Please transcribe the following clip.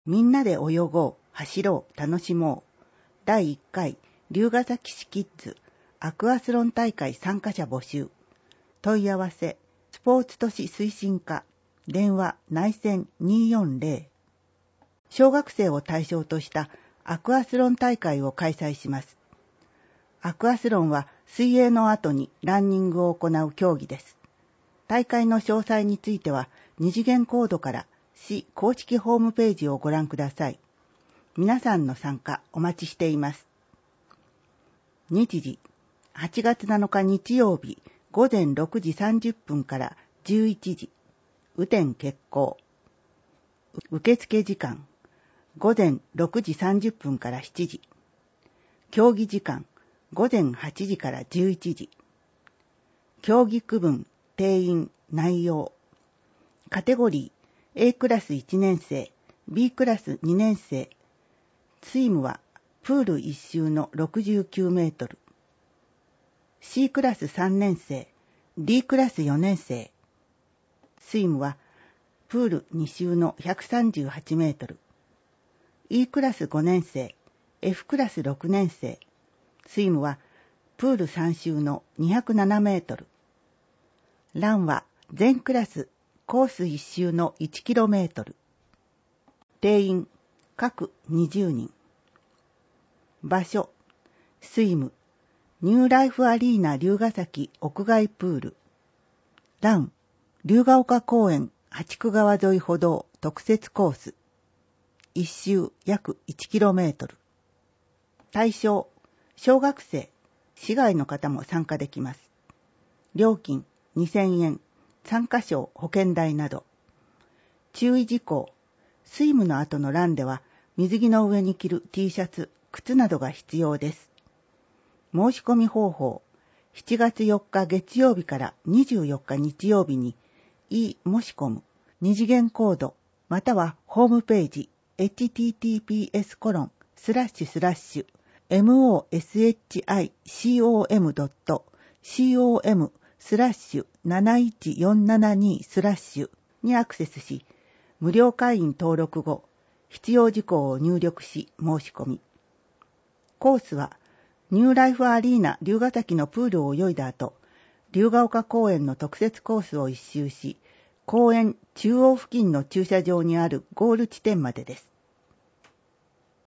みんなで泳ごう、走ろう、楽しもう。第1回、龍ヶ崎市キッズアクアスロン大会参加者募集。問い合わせ、スポーツ都市推進課、電話内線240。小学生を対象としたアクアスロン大会を開催します。アクアスロンは水泳の後にランニングを行う競技です。大会の詳細については、二次元コードから市公式ホームページをご覧ください。皆さんの参加お待ちしています。日時、8月7日日曜日午前6時30分から11時、雨天決行。受付時間、午前6時30分から7時。競技時間、午前8時から11時。競技区分、定員、内容。カテゴリー、A クラス1年生、B クラス2年生。スイムはプール1周の69メートル。C クラス3年生、D クラス4年生。スイムはプール2周の138メートル。E クラス5年生、F クラス6年生。スイムはプール3周の207メートル。ランは全クラスコース1周の 1km。定員各20人。場所、スイム、ニューライフアリーナ龍ヶ崎屋外プール。ラン、龍ヶ丘公園八区川沿い歩道特設コース。1周約 1km。対象、小学生、市外の方も参加できます。料金2000円。参加賞、保険代など。注意事項、スイムの後のランでは水着の上に着る T シャツ、靴などが必要です。申し込み方法、7月4日月曜日から24日日曜日に E 申し込む、二次元コード、またはホームページ https://moshicom.com/71472/ にアクセスし、無料会員登録後、必要事項を入力し申し込み。コースは、ニューライフアリーナ龍ヶ崎のプールを泳いだ後、龍ヶ丘公園の特設コースを一周し、公園中央付近の駐車場にあるゴール地点までです。